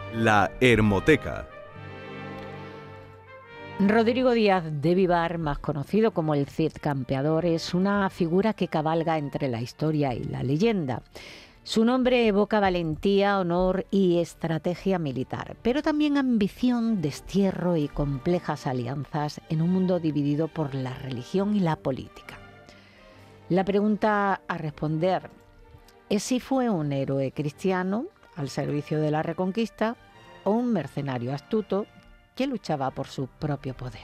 La Hermoteca. Rodrigo Díaz de Vivar, más conocido como el Cid Campeador, es una figura que cabalga entre la historia y la leyenda. Su nombre evoca valentía, honor y estrategia militar, pero también ambición, destierro y complejas alianzas en un mundo dividido por la religión y la política. La pregunta a responder es si fue un héroe cristiano al servicio de la Reconquista o un mercenario astuto que luchaba por su propio poder.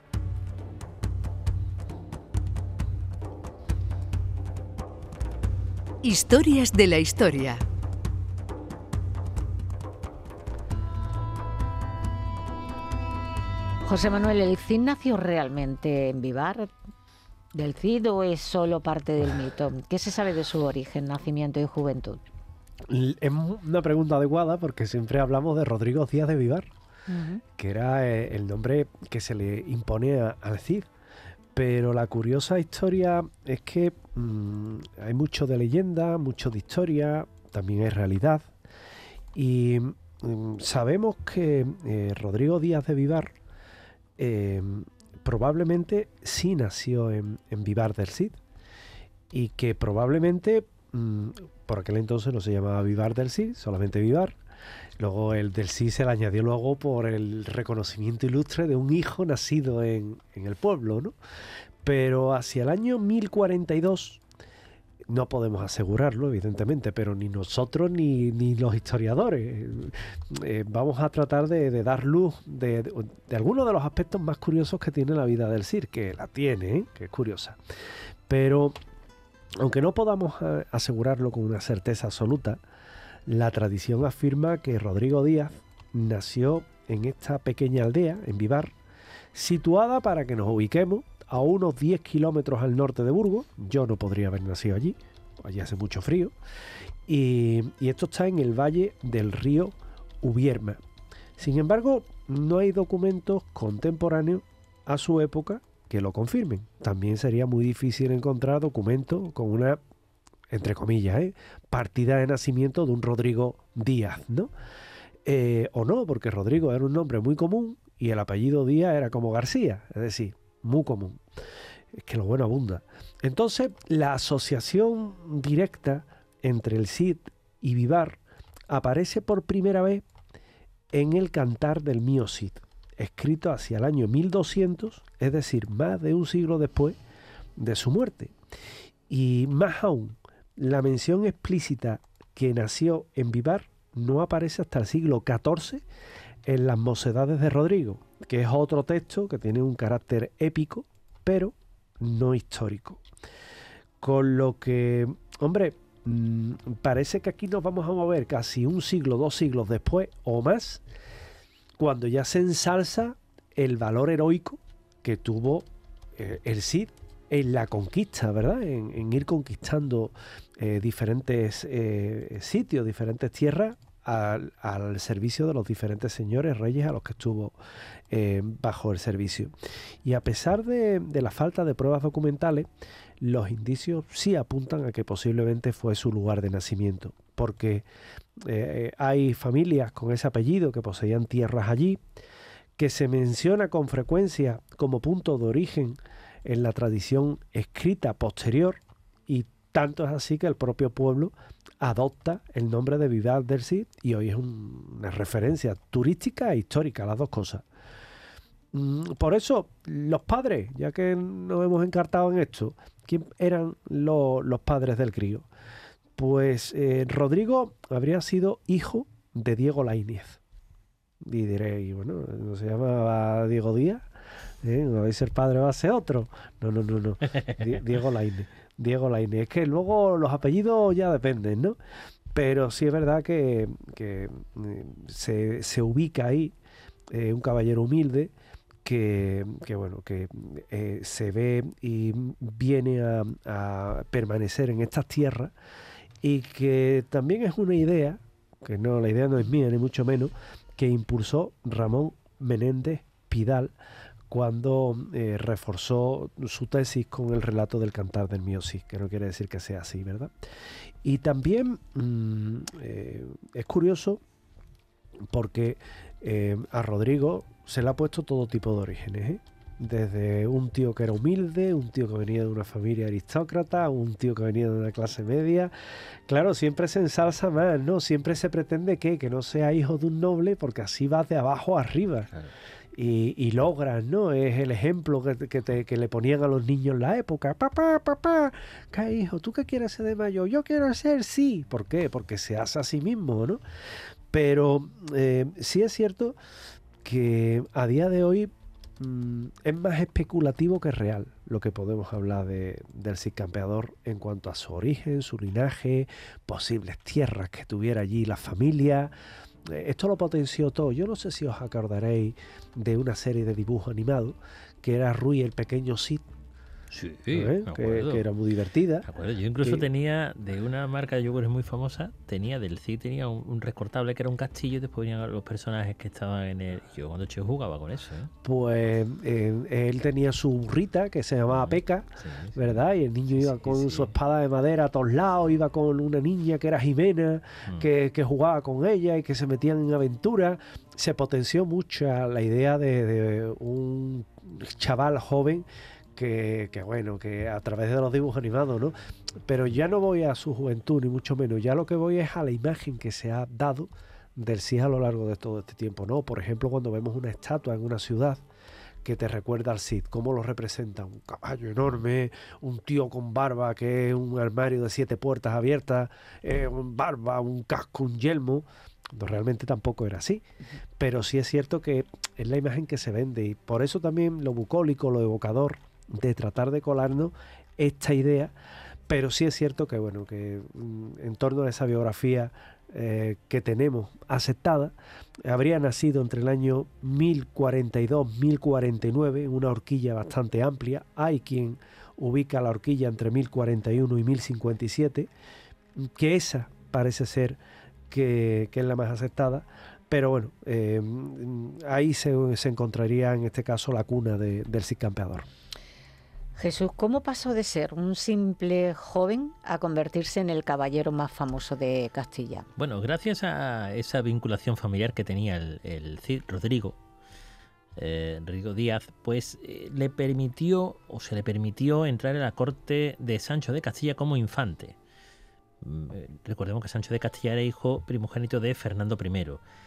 Historias de la historia. José Manuel, ¿el Cid nació realmente en Vivar del Cid o es solo parte del mito? ¿Qué se sabe de su origen, nacimiento y juventud? Es una pregunta adecuada porque siempre hablamos de Rodrigo Díaz de Vivar, que era el nombre que se le impone al Cid. Pero la curiosa historia es que hay mucho de leyenda, mucho de historia, también hay realidad. Y sabemos que Rodrigo Díaz de Vivar probablemente sí nació en Vivar del Cid. Y que probablemente, por aquel entonces no se llamaba Vivar del Cid, solamente Vivar. Luego el del Cid se le añadió luego por el reconocimiento ilustre de un hijo nacido en el pueblo, ¿no? Pero hacia el año 1042, no podemos asegurarlo, evidentemente, pero ni nosotros ni los historiadores. Vamos a tratar de dar luz de algunos de los aspectos más curiosos que tiene la vida del Cid, que la tiene, que es curiosa. Pero, aunque no podamos asegurarlo con una certeza absoluta, la tradición afirma que Rodrigo Díaz nació en esta pequeña aldea, en Vivar, situada, para que nos ubiquemos, a unos 10 kilómetros al norte de Burgos. Yo no podría haber nacido allí, allí hace mucho frío, y esto está en el valle del río Ubierma. Sin embargo, no hay documentos contemporáneos a su época que lo confirmen. También sería muy difícil encontrar documentos con una, entre comillas, partida de nacimiento de un Rodrigo Díaz, ¿no? O no, porque Rodrigo era un nombre muy común y el apellido Díaz era como García, es decir, muy común. Es que lo bueno abunda. Entonces, la asociación directa entre el Cid y Vivar aparece por primera vez en el Cantar del Mío Cid, escrito hacia el año 1200, es decir, más de un siglo después de su muerte. Y más aún, la mención explícita que nació en Vivar no aparece hasta el siglo XIV en las Mocedades de Rodrigo, que es otro texto que tiene un carácter épico, pero no histórico. Con lo que, hombre, parece que aquí nos vamos a mover casi un siglo, 2 siglos después o más, cuando ya se ensalza el valor heroico que tuvo el Cid en la conquista, ¿verdad? En ir conquistando diferentes sitios, diferentes tierras al servicio de los diferentes señores, reyes a los que estuvo bajo el servicio. Y a pesar de la falta de pruebas documentales, los indicios sí apuntan a que posiblemente fue su lugar de nacimiento, porque hay familias con ese apellido que poseían tierras allí, que se menciona con frecuencia como punto de origen en la tradición escrita posterior, y tanto es así que el propio pueblo adopta el nombre de Vivar del Cid y hoy es una referencia turística e histórica, las dos cosas. Por eso, los padres, ya que nos hemos encartado en esto, ¿quién eran los padres del crío? Pues Rodrigo habría sido hijo de Diego Laínez. Y diréis, bueno, ¿no se llamaba Diego Díaz? ¿No vais a ser padre, va a ser otro? No. Diego Laínez. Diego Laínez. Es que luego los apellidos ya dependen, ¿no? Pero sí es verdad que se ubica ahí un caballero humilde que se ve y viene a permanecer en estas tierras, y que también es una idea, que no, la idea no es mía ni mucho menos, que impulsó Ramón Menéndez Pidal cuando reforzó su tesis con el relato del Cantar del Mío Cid, que no quiere decir que sea así, ¿verdad? Y también es curioso porque a Rodrigo se le ha puesto todo tipo de orígenes, ¿eh? Desde un tío que era humilde, un tío que venía de una familia aristócrata, un tío que venía de una clase media. Claro, siempre se ensalza más, ¿no? Siempre se pretende que no sea hijo de un noble, porque así vas de abajo arriba. Claro. Y logras, ¿no? Es el ejemplo que le ponían a los niños en la época. Papá, ¿qué hijo? ¿Tú qué quieres ser de mayor? Yo quiero ser, sí. ¿Por qué? Porque se hace a sí mismo, ¿no? Pero sí es cierto que a día de hoy es más especulativo que real lo que podemos hablar del Cid Campeador en cuanto a su origen, su linaje, posibles tierras que tuviera allí la familia. Esto lo potenció todo. Yo no sé si os acordaréis de una serie de dibujos animados que era Rui el pequeño Cid. Sí, ¿Eh? me que acuerdo. era muy divertida. Me acuerdo. Yo incluso que- tenía, de una marca de yogures muy famosa, del Cid tenía un recortable que era un castillo y después venían los personajes que estaban en él. Yo cuando chico jugaba con eso, ¿eh? Pues él tenía su burrita que se llamaba Peca, Sí, sí. ¿verdad? Y el niño iba Sí, con sí. su espada de madera a todos lados, iba con una niña que era Jimena, que jugaba con ella y que se metían en aventuras. Se potenció mucho la idea de un chaval joven que a través de los dibujos animados, ¿no? Pero ya no voy a su juventud, ni mucho menos. Ya lo que voy es a la imagen que se ha dado del Cid a lo largo de todo este tiempo, ¿no? Por ejemplo, cuando vemos una estatua en una ciudad que te recuerda al Cid, cómo lo representa, un caballo enorme, un tío con barba que es un armario de 7 puertas abiertas, un barba, un casco, un yelmo, cuando realmente tampoco era así, pero sí es cierto que es la imagen que se vende y por eso también lo bucólico, lo evocador de tratar de colarnos esta idea, pero sí es cierto que en torno a esa biografía que tenemos aceptada, habría nacido entre el año 1042-1049, una horquilla bastante amplia. Hay quien ubica la horquilla entre 1041 y 1057, que esa parece ser que es la más aceptada, pero bueno, ahí se encontraría en este caso la cuna del Cid Campeador. Jesús, ¿cómo pasó de ser un simple joven a convertirse en el caballero más famoso de Castilla? Bueno, gracias a esa vinculación familiar que tenía el Cid, Rodrigo Díaz, pues se le permitió entrar en la corte de Sancho de Castilla como infante. Recordemos que Sancho de Castilla era hijo primogénito de Fernando I.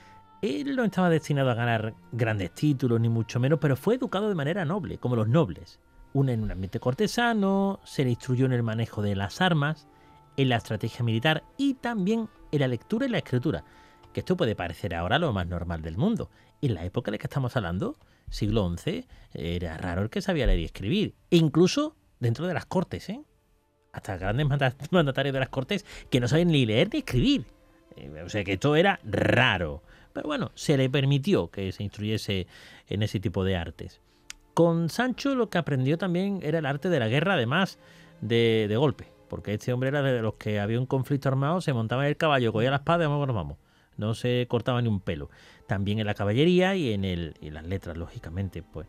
Él no estaba destinado a ganar grandes títulos, ni mucho menos, pero fue educado de manera noble, como los nobles. En un ambiente cortesano, se le instruyó en el manejo de las armas, en la estrategia militar y también en la lectura y la escritura, que esto puede parecer ahora lo más normal del mundo. En la época de la que estamos hablando, siglo XI, era raro el que sabía leer y escribir, e incluso dentro de las cortes, hasta grandes mandatarios de las cortes que no sabían ni leer ni escribir. O sea que esto era raro. Pero bueno, se le permitió que se instruyese en ese tipo de artes. Con Sancho lo que aprendió también era el arte de la guerra, además de golpe. Porque este hombre era de los que había un conflicto armado, se montaba en el caballo, cogía la espada y vamos. No se cortaba ni un pelo. También en la caballería y en las letras, lógicamente. Pues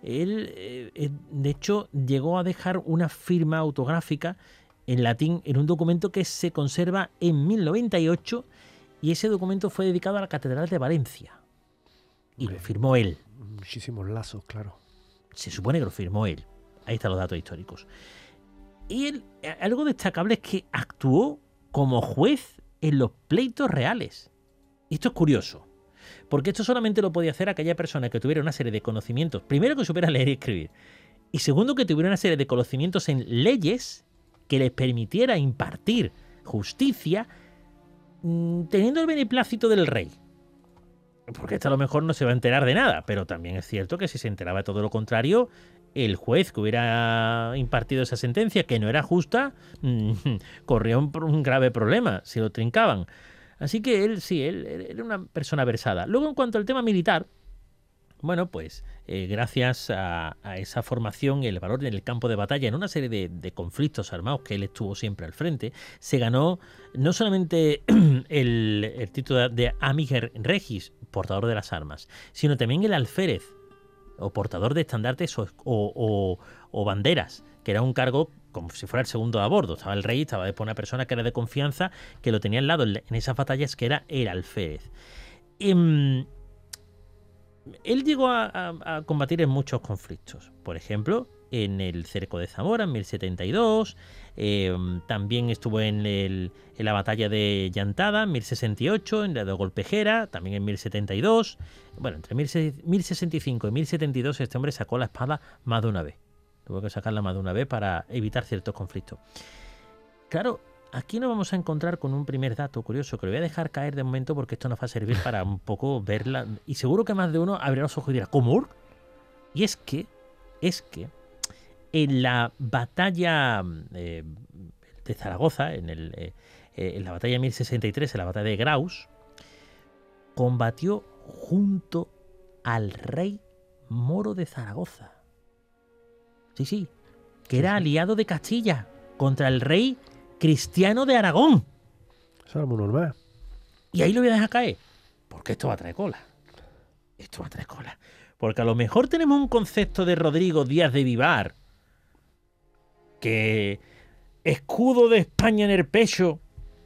él, de hecho, llegó a dejar una firma autográfica en latín en un documento que se conserva en 1098 y ese documento fue dedicado a la Catedral de Valencia. Y lo firmó él. Muchísimos lazos, claro. Se supone que lo firmó él. Ahí están los datos históricos. Y él, algo destacable es que actuó como juez en los pleitos reales. Y esto es curioso, porque esto solamente lo podía hacer aquella persona que tuviera una serie de conocimientos. Primero, que supiera leer y escribir. Y segundo, que tuviera una serie de conocimientos en leyes que les permitiera impartir justicia teniendo el beneplácito del rey. Porque a lo mejor no se va a enterar de nada, pero también es cierto que si se enteraba de todo lo contrario, el juez que hubiera impartido esa sentencia, que no era justa, corría un grave problema si lo trincaban. Así que él era una persona versada. Luego, en cuanto al tema militar, bueno, pues gracias a esa formación y el valor en el campo de batalla, en una serie de conflictos armados que él estuvo siempre al frente, se ganó no solamente el título de Amiger Regis, portador de las armas, sino también el alférez, o portador de estandartes o banderas, que era un cargo como si fuera el segundo a bordo. Estaba el rey, estaba después una persona que era de confianza, que lo tenía al lado en esas batallas, que era el alférez. Él llegó a combatir en muchos conflictos. Por ejemplo, en el cerco de Zamora en 1072. También estuvo en la batalla de Llantada en 1068, en la de Golpejera, también en 1072. Bueno, entre 1065 y 1072 este hombre sacó la espada más de una vez. Tuvo que sacarla más de una vez para evitar ciertos conflictos. Claro, aquí nos vamos a encontrar con un primer dato curioso que lo voy a dejar caer de momento porque esto nos va a servir para un poco verla. Y seguro que más de uno abrirá los ojos y dirá, ¿cómo? Y es que en la batalla de Zaragoza, en la batalla de 1063, en la batalla de Graus, combatió junto al rey moro de Zaragoza. Sí, que era aliado de Castilla contra el rey cristiano de Aragón. Eso era muy normal. Y ahí lo voy a dejar caer, porque esto va a traer cola. Porque a lo mejor tenemos un concepto de Rodrigo Díaz de Vivar, que escudo de España en el pecho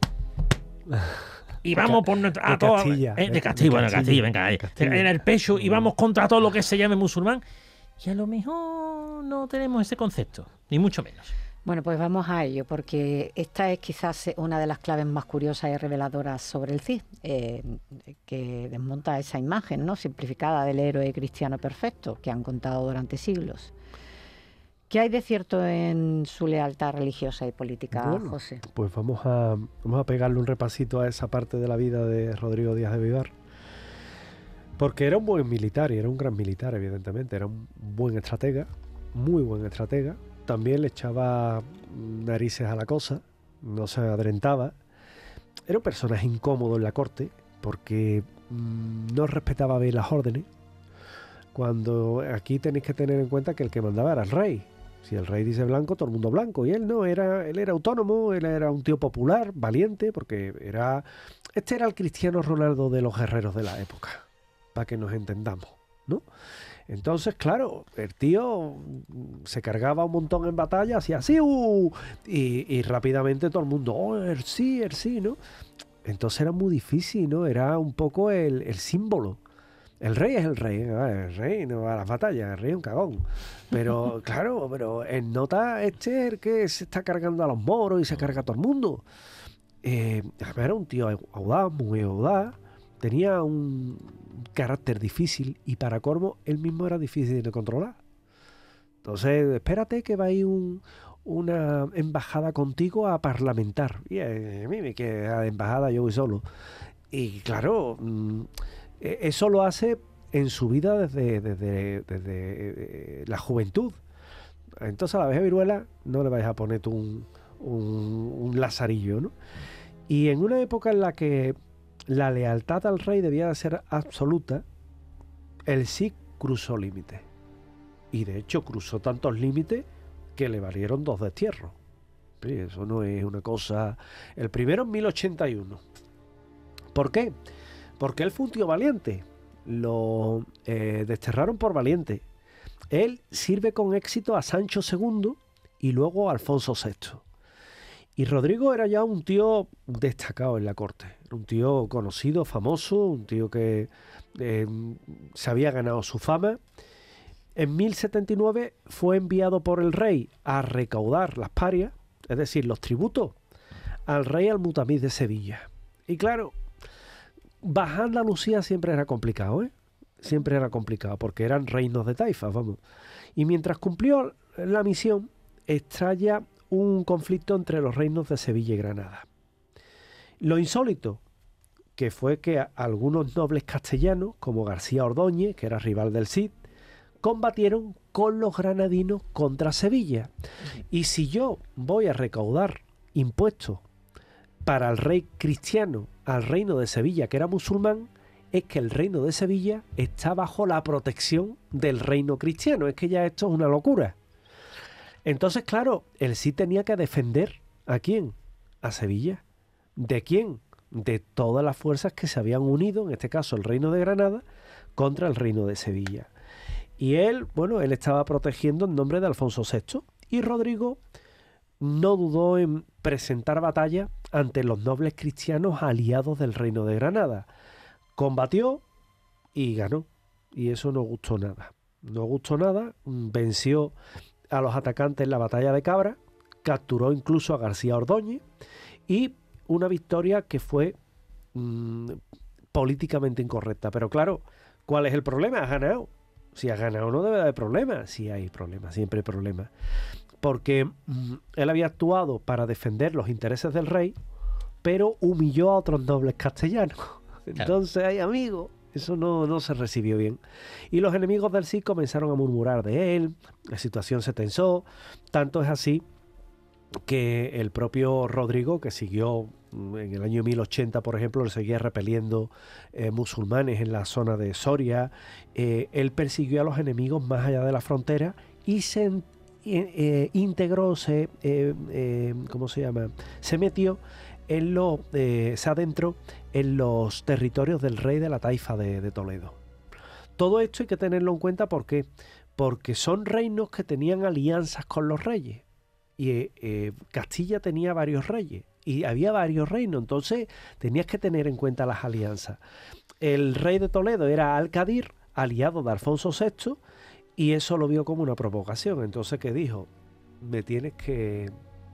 y vamos por nuestra de Castilla, de Castilla, bueno, Castilla, venga, en el pecho y vamos contra todo lo que se llame musulmán. Y a lo mejor no tenemos ese concepto, ni mucho menos. Bueno, pues vamos a ello, porque esta es quizás una de las claves más curiosas y reveladoras sobre el Cid, que desmonta esa imagen, ¿no?, simplificada del héroe cristiano perfecto que han contado durante siglos. ¿Qué hay de cierto en su lealtad religiosa y política, bueno, José? Pues vamos a pegarle un repasito a esa parte de la vida de Rodrigo Díaz de Vivar. Porque era un buen militar y era un gran militar, evidentemente. Era un buen estratega, muy buen estratega. También le echaba narices a la cosa, no se adrentaba. Era un personaje incómodo en la corte porque no respetaba bien las órdenes. Cuando aquí tenéis que tener en cuenta que el que mandaba era el rey. Si el rey dice blanco, todo el mundo blanco. Y él no, él era autónomo, él era un tío popular, valiente, porque este era el Cristiano Ronaldo de los guerreros de la época, para que nos entendamos, ¿no? Entonces, claro, el tío se cargaba un montón en batalla, hacía así, y rápidamente todo el mundo, el sí, ¿no? Entonces era muy difícil, ¿no? Era un poco el símbolo. El rey es el rey, no va a las batallas, el rey es un cagón. Pero, claro, en nota el que se está cargando a los moros y se carga a todo el mundo. Era un tío audaz, muy audaz, tenía un carácter difícil y para colmo él mismo era difícil de controlar. Entonces, espérate que va a ir una embajada contigo a parlamentar. Y a mí que a la embajada yo voy solo. Y claro, eso lo hace en su vida desde la juventud. Entonces a la vieja viruela no le vais a poner tú un lazarillo, ¿no? Y en una época en la que la lealtad al rey debía de ser absoluta, el Cid cruzó límites. Y de hecho cruzó tantos límites que le valieron 2 destierros. Sí, eso no es una cosa... El primero en 1081. ¿Por qué? Porque él fue un tío valiente. Lo desterraron por valiente. Él sirve con éxito a Sancho II y luego a Alfonso VI. Y Rodrigo era ya un tío destacado en la corte. Un tío conocido, famoso, un tío que se había ganado su fama. En 1079 fue enviado por el rey a recaudar las parias, es decir, los tributos, al rey Al-Mutamid de Sevilla. Y claro, bajar Andalucía siempre era complicado, ¿eh? Siempre era complicado, porque eran reinos de taifas, vamos. Y mientras cumplió la misión, estalla un conflicto entre los reinos de Sevilla y Granada. Lo insólito, que fue que algunos nobles castellanos, como García Ordóñez, que era rival del Cid, combatieron con los granadinos contra Sevilla. Y si yo voy a recaudar impuestos para el rey cristiano al reino de Sevilla, que era musulmán, es que el reino de Sevilla está bajo la protección del reino cristiano. Es que ya esto es una locura. Entonces, claro, el Cid tenía que defender ¿a quién? A Sevilla. ¿De quién? De todas las fuerzas que se habían unido, en este caso el reino de Granada, contra el reino de Sevilla. Y él estaba protegiendo en nombre de Alfonso VI. Y Rodrigo no dudó en presentar batalla ante los nobles cristianos aliados del reino de Granada, Combatió y ganó. Y eso no gustó nada. No gustó nada. Venció a los atacantes en la batalla de Cabra. Capturó incluso a García Ordóñez. Y una victoria que fue políticamente incorrecta. Pero claro, ¿cuál es el problema? Ha ganado. Si ha ganado no debe haber problemas. Sí hay problemas, siempre hay problemas. Porque él había actuado para defender los intereses del rey, pero humilló a otros nobles castellanos. Entonces, ay, amigo, eso no se recibió bien. Y los enemigos del Cid comenzaron a murmurar de él, la situación se tensó, tanto es así que el propio Rodrigo, que siguió en el año 1080, por ejemplo, le seguía repeliendo musulmanes en la zona de Soria, él persiguió a los enemigos más allá de la frontera y se integró, ¿cómo se llama? Se metió se adentró en los territorios del rey de la taifa de Toledo. Todo esto hay que tenerlo en cuenta, ¿por qué? Porque son reinos que tenían alianzas con los reyes. Y Castilla tenía varios reyes y había varios reinos, entonces tenías que tener en cuenta las alianzas. El rey de Toledo era Al-Qadir, aliado de Alfonso VI, y eso lo vio como una provocación. Entonces, ¿qué dijo? Me tienes que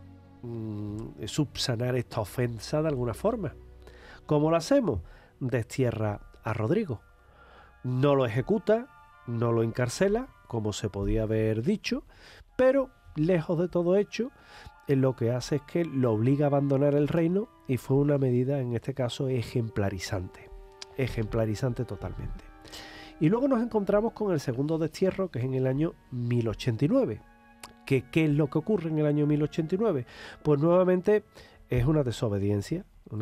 subsanar esta ofensa de alguna forma. ¿Cómo lo hacemos? Destierra a Rodrigo. No lo ejecuta, no lo encarcela, como se podía haber dicho, pero lejos de todo hecho, lo que hace es que lo obliga a abandonar el reino, y fue una medida, en este caso, ejemplarizante totalmente. Y luego nos encontramos con el segundo destierro, que es en el año 1089. ¿Qué es lo que ocurre en el año 1089? Pues nuevamente es una desobediencia,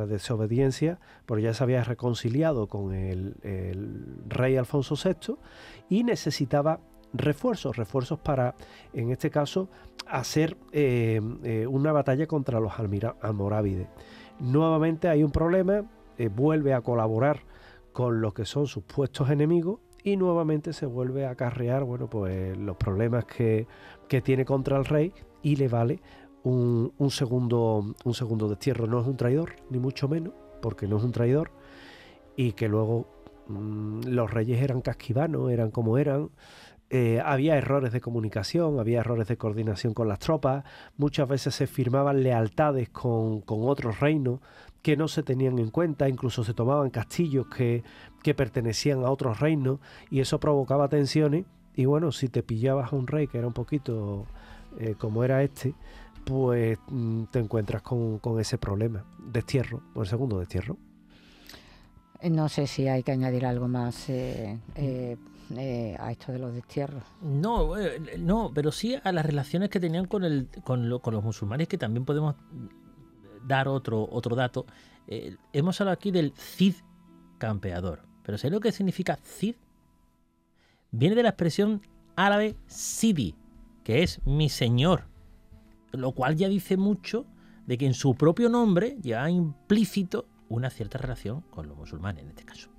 porque ya se había reconciliado con el rey Alfonso VI y necesitaba refuerzos para, en este caso, hacer una batalla contra los almorávides. Nuevamente hay un problema, vuelve a colaborar con lo que son sus puestos enemigos y nuevamente se vuelve a acarrear, bueno, pues los problemas que tiene contra el rey, y le vale un segundo destierro. No es un traidor, ni mucho menos, porque no es un traidor, y que luego los reyes eran casquivanos, eran como eran. Había errores de comunicación, había errores de coordinación con las tropas, muchas veces se firmaban lealtades con otros reinos que no se tenían en cuenta, incluso se tomaban castillos que pertenecían a otros reinos, y eso provocaba tensiones. Y bueno, si te pillabas a un rey que era un poquito como era este, pues te encuentras con ese problema. Destierro, o el segundo destierro. No sé si hay que añadir algo más a esto de los destierros. No, pero sí a las relaciones que tenían con los musulmanes, que también podemos dar otro dato. Hemos hablado aquí del Cid campeador, pero ¿sabes lo que significa Cid? Viene de la expresión árabe Sidi, que es mi señor, lo cual ya dice mucho de que en su propio nombre lleva implícito una cierta relación con los musulmanes en este caso.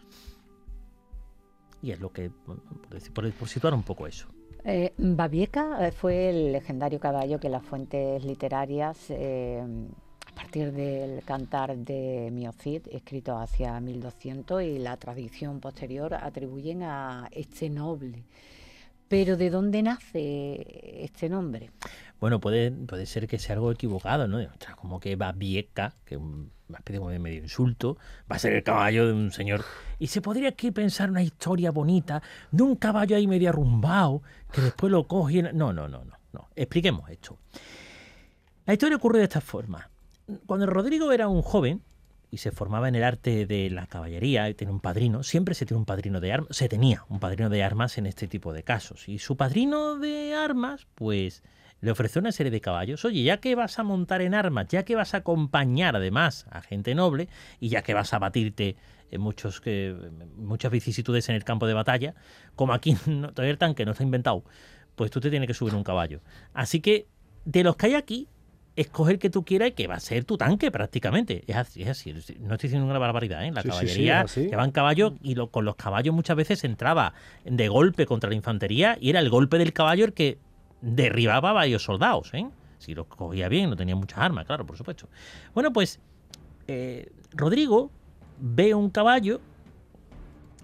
Y es lo que, por situar un poco eso. Babieca fue el legendario caballo que las fuentes literarias, a partir del Cantar de Miocid, escrito hacia 1200, y la tradición posterior, atribuyen a este noble. Pero ¿de dónde nace este nombre? Bueno, puede ser que sea algo equivocado, ¿no? Como que Babieca, que es una especie de medio insulto, va a ser el caballo de un señor. Y se podría aquí pensar una historia bonita de un caballo ahí medio arrumbado, que después lo coge y... No. Expliquemos esto. La historia ocurre de esta forma. Cuando Rodrigo era un joven y se formaba en el arte de la caballería y tenía un padrino, siempre se tenía un padrino de armas, en este tipo de casos. Y su padrino de armas, pues, le ofreció una serie de caballos. Oye, ya que vas a montar en armas, ya que vas a acompañar además a gente noble, y ya que vas a batirte en muchas vicisitudes en el campo de batalla, como aquí todavía el tanque no está inventado, pues tú te tienes que subir un caballo. Así que, de los que hay aquí, escoge el que tú quieras y que va a ser tu tanque prácticamente. Es así. No estoy diciendo una barbaridad, ¿eh? La caballería llevaban caballos, y con los caballos muchas veces entraba de golpe contra la infantería, y era el golpe del caballo el que derribaba a varios soldados, ¿eh? Si los cogía bien, no tenía muchas armas, claro, por supuesto. Bueno, pues Rodrigo ve un caballo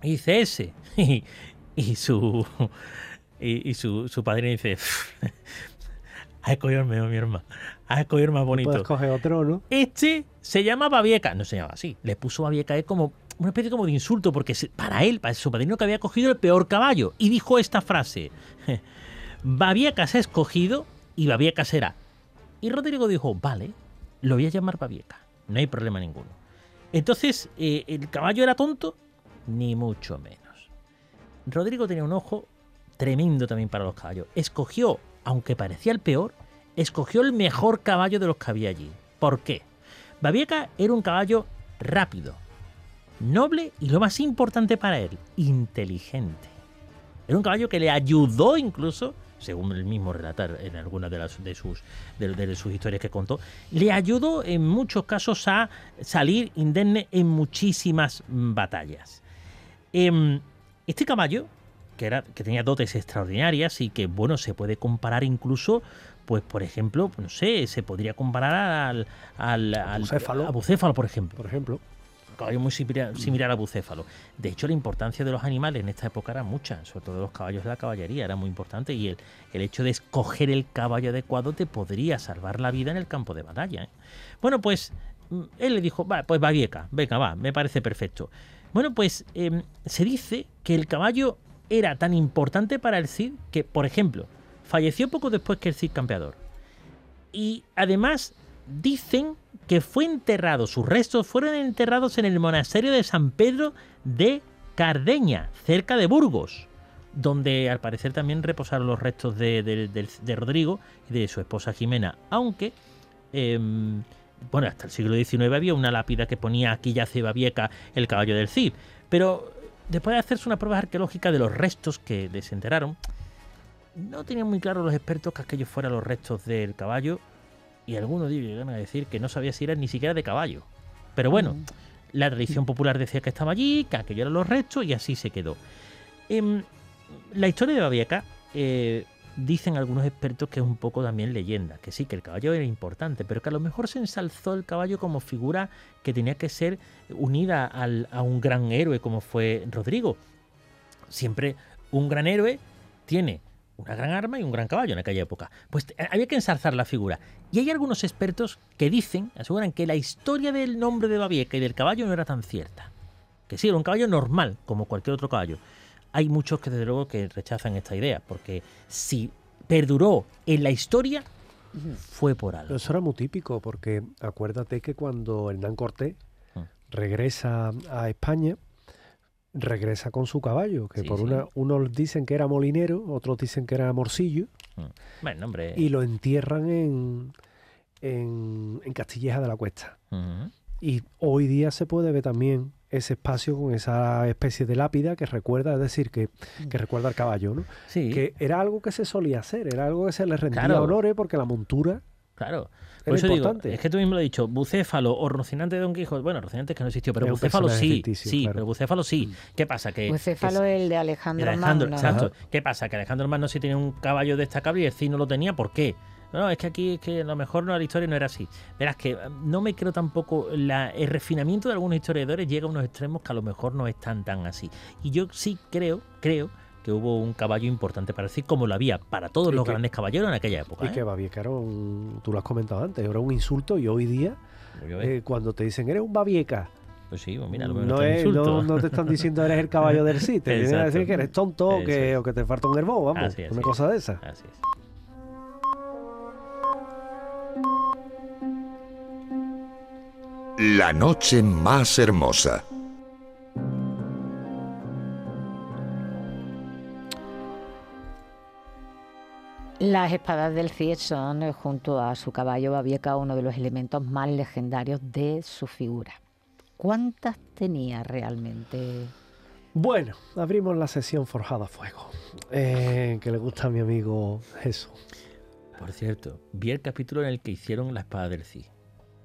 Y dice ese. Y su padrino dice, has escogido el mejor, mi hermano. Has escogido el más bonito. Puedes coger otro, ¿no? Este se llama Babieca. No se llama así. Le puso Babieca como una especie como de insulto, porque para él, para su padrino, que había cogido el peor caballo. Y dijo esta frase: Babieca se ha escogido y Babieca será. Y Rodrigo dijo, vale, lo voy a llamar Babieca. No hay problema ninguno. Entonces, ¿el caballo era tonto? Ni mucho menos. Rodrigo tenía un ojo tremendo también para los caballos. Escogió, aunque parecía el peor, escogió el mejor caballo de los que había allí. ¿Por qué? Babieca era un caballo rápido, noble y, lo más importante para él, inteligente. Era un caballo que le ayudó incluso, según él mismo relatar en algunas de sus historias que contó, le ayudó en muchos casos a salir indemne en muchísimas batallas. Este caballo, que tenía dotes extraordinarias y que, bueno, se puede comparar incluso, pues por ejemplo, no sé, se podría comparar a Bucéfalo, por ejemplo. Un caballo muy similar a Bucéfalo. De hecho, la importancia de los animales en esta época era mucha, sobre todo de los caballos de la caballería, era muy importante, y el hecho de escoger el caballo adecuado te podría salvar la vida en el campo de batalla, ¿eh? Bueno, pues él le dijo, va, pues Babieca, venga, va, me parece perfecto. Bueno, pues se dice que el caballo era tan importante para el Cid que, por ejemplo, falleció poco después que el Cid campeador. Y además dicen que sus restos fueron enterrados en el monasterio de San Pedro de Cardeña, cerca de Burgos, donde al parecer también reposaron los restos de Rodrigo y de su esposa Jimena, aunque bueno, hasta el siglo XIX había una lápida que ponía aquí yace Babieca, el caballo del Cid, pero después de hacerse una prueba arqueológica de los restos que desenterraron, no tenían muy claro los expertos que aquellos fueran los restos del caballo, y algunos llegan a decir que no sabía si eran ni siquiera de caballo. Pero bueno, la tradición popular decía que estaba allí, que aquellos eran los restos, y así se quedó. La historia de Babieca, dicen algunos expertos que es un poco también leyenda, que sí, que el caballo era importante, pero que a lo mejor se ensalzó el caballo como figura que tenía que ser unida a un gran héroe como fue Rodrigo. Siempre un gran héroe tiene una gran arma y un gran caballo en aquella época. Pues había que ensalzar la figura. Y hay algunos expertos que aseguran que la historia del nombre de Babieca y del caballo no era tan cierta. Que sí, era un caballo normal, como cualquier otro caballo. Hay muchos que desde luego que rechazan esta idea, porque si perduró en la historia, fue por algo. Eso era muy típico, porque acuérdate que cuando Hernán Cortés regresa a España, regresa con su caballo, que unos dicen que era molinero, otros dicen que era morcillo, bueno, hombre. Y lo entierran en Castilleja de la Cuesta. Y hoy día se puede ver también ese espacio con esa especie de lápida que recuerda, es decir, que recuerda al caballo, ¿no? Sí. Que era algo que se solía hacer, era algo que se le rendía honores porque la montura Por eso importante. Digo, es que tú mismo lo has dicho, Bucéfalo o Rocinante de Don Quijote, bueno, Rocinante es que no existió, pero es Bucéfalo sí, claro. pero Bucéfalo sí. ¿Qué pasa? Bucéfalo el de Alejandro Magno. Exacto. ¿Qué pasa? Que Alejandro Magno sí tenía un caballo destacable y el Cid no lo tenía, ¿por qué? No, es que aquí a lo mejor la historia no era así. Verás que no me creo tampoco, el refinamiento de algunos historiadores llega a unos extremos que a lo mejor no están tan así. Y yo sí creo que hubo un caballo importante para el Cid, como lo había para todos los grandes caballeros en aquella época. Y que Babieca era tú lo has comentado antes, era un insulto, y hoy día, cuando te dicen eres un Babieca, pues sí, pues mira, no te están diciendo eres el caballo del Cid, te vienen a decir que eres tonto o que te falta un herbo, vamos, una cosa de esa. Así es. La noche más hermosa. Las espadas del Cid son, junto a su caballo Babieca, uno de los elementos más legendarios de su figura. ¿Cuántas tenía realmente? Bueno, abrimos la sesión Forjada a Fuego, que le gusta a mi amigo Jesús. Por cierto, vi el capítulo en el que hicieron la espada del Cid.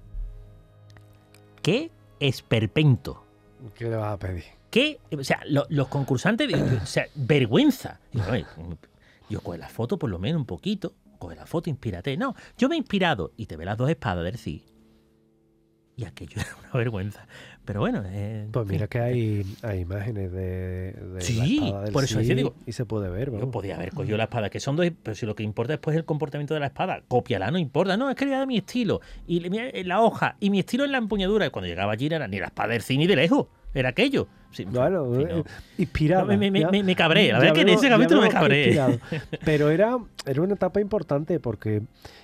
¡Qué esperpento! ¿Qué le vas a pedir? O sea, los concursantes, o sea, vergüenza. Yo coge la foto por lo menos un poquito, coge la foto, inspírate. No, yo me he inspirado y te ve las dos espadas del Cid. Y aquello era una vergüenza. Pero bueno... Pues mira que hay imágenes de sí, la espada del por eso Cid, digo, y se puede ver. yo Vamos. podía haber cogido la espada, que son dos, pero si lo que importa después es el comportamiento de la espada, cópiala, no importa, no, es que le da mi estilo, y mira, la hoja, y mi estilo en la empuñadura, y cuando llegaba allí no era ni la espada del Cid ni de lejos, era aquello. Sí, Bueno, sí, no. inspirada. Me cabré, la verdad que en ese capítulo me cabré. Pero era una etapa importante porque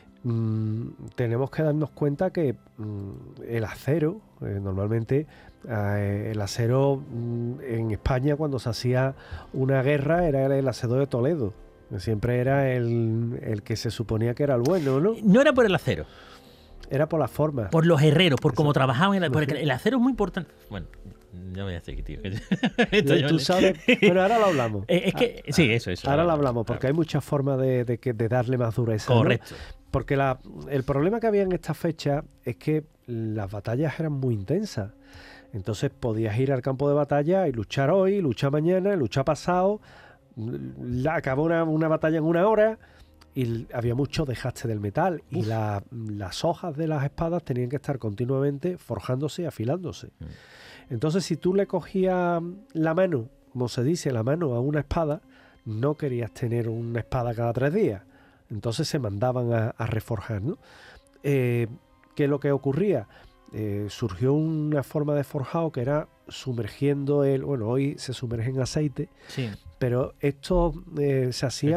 tenemos que darnos cuenta que el acero, normalmente el acero en España cuando se hacía una guerra era el acero de Toledo. Siempre era el que se suponía que era el bueno, ¿no? No era por el acero. Era por la forma. Por los herreros, por cómo trabajaban. Porque el acero es muy importante. Bueno, no me voy a hacer, tío. Tú sabes, pero ahora lo hablamos. Es que, sí, eso. Ahora lo hablamos, porque hay muchas formas de darle más dureza. Correcto. ¿No? Porque el problema que había en esta fecha es que las batallas eran muy intensas. Entonces podías ir al campo de batalla y luchar hoy, luchar mañana, luchar pasado. Acabó una batalla en 1 hora y había mucho desgaste del metal. Uf. Y las hojas de las espadas tenían que estar continuamente forjándose y afilándose. Entonces, si tú le cogías la mano, como se dice, la mano a una espada, no querías tener una espada cada 3 días. Entonces se mandaban a reforjar, ¿no? ¿Qué es lo que ocurría? Surgió una forma de forjado que era sumergiendo hoy se sumerge en aceite, sí. Pero esto se hacía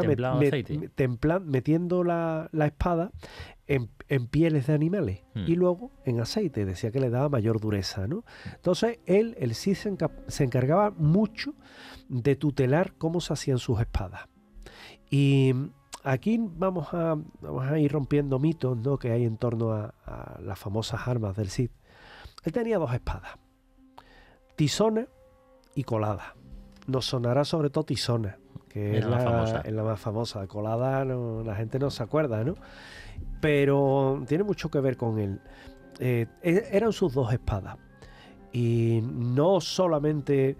metiendo la espada en pieles de animales y luego en aceite, decía que le daba mayor dureza, ¿no? Entonces el Cid se encargaba mucho de tutelar cómo se hacían sus espadas. Y aquí vamos a ir rompiendo mitos, ¿no?, que hay en torno a las famosas armas del Cid. Él tenía 2 espadas, Tizona y Colada. Nos sonará sobre todo Tizona, que es la más famosa. Colada la gente no se acuerda, ¿no? Pero tiene mucho que ver con él. Eran sus 2 espadas. Y no solamente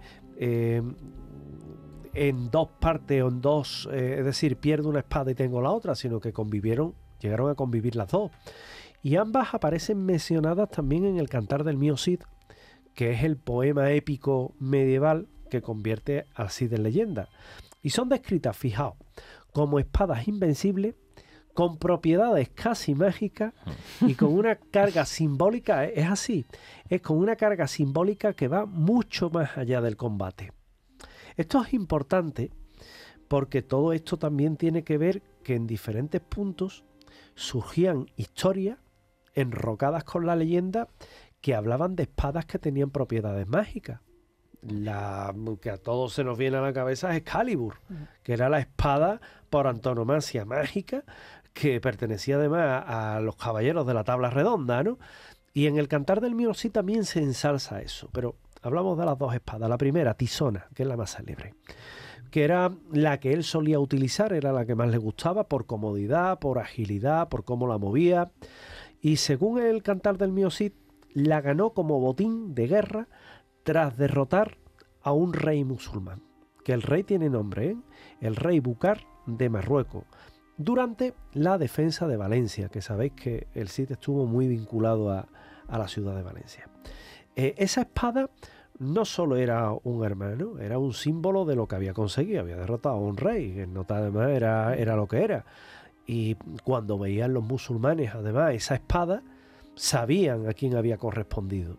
en 2 partes o en 2, es decir, pierdo una espada y tengo la otra, sino que llegaron a convivir las 2. Y ambas aparecen mencionadas también en el Cantar del Mío Cid, que es el poema épico medieval que convierte al Cid en leyenda. Y son descritas, fijaos, como espadas invencibles, con propiedades casi mágicas y con una carga simbólica, es así, es con una carga simbólica que va mucho más allá del combate. Esto es importante porque todo esto también tiene que ver que en diferentes puntos surgían historias enrocadas con la leyenda que hablaban de espadas que tenían propiedades mágicas. La que a todos se nos viene a la cabeza es Excalibur, que era la espada por antonomasia mágica que pertenecía además a los caballeros de la tabla redonda, ¿no? Y en el Cantar del Mío Cid también se ensalza eso, pero hablamos de las 2 espadas. La primera, Tizona, que es la más célebre, que era la que él solía utilizar, era la que más le gustaba por comodidad, por agilidad, por cómo la movía. Y según el Cantar del Mío Cid, la ganó como botín de guerra tras derrotar a un rey musulmán, que el rey tiene nombre, el rey Búcar de Marruecos, durante la defensa de Valencia, que sabéis que el Cid estuvo muy vinculado a la ciudad de Valencia. Esa espada no solo era un arma, ¿no?, era un símbolo de lo que había conseguido, había derrotado a un rey, que nota además era lo que era. Y cuando veían los musulmanes además esa espada, sabían a quién había correspondido.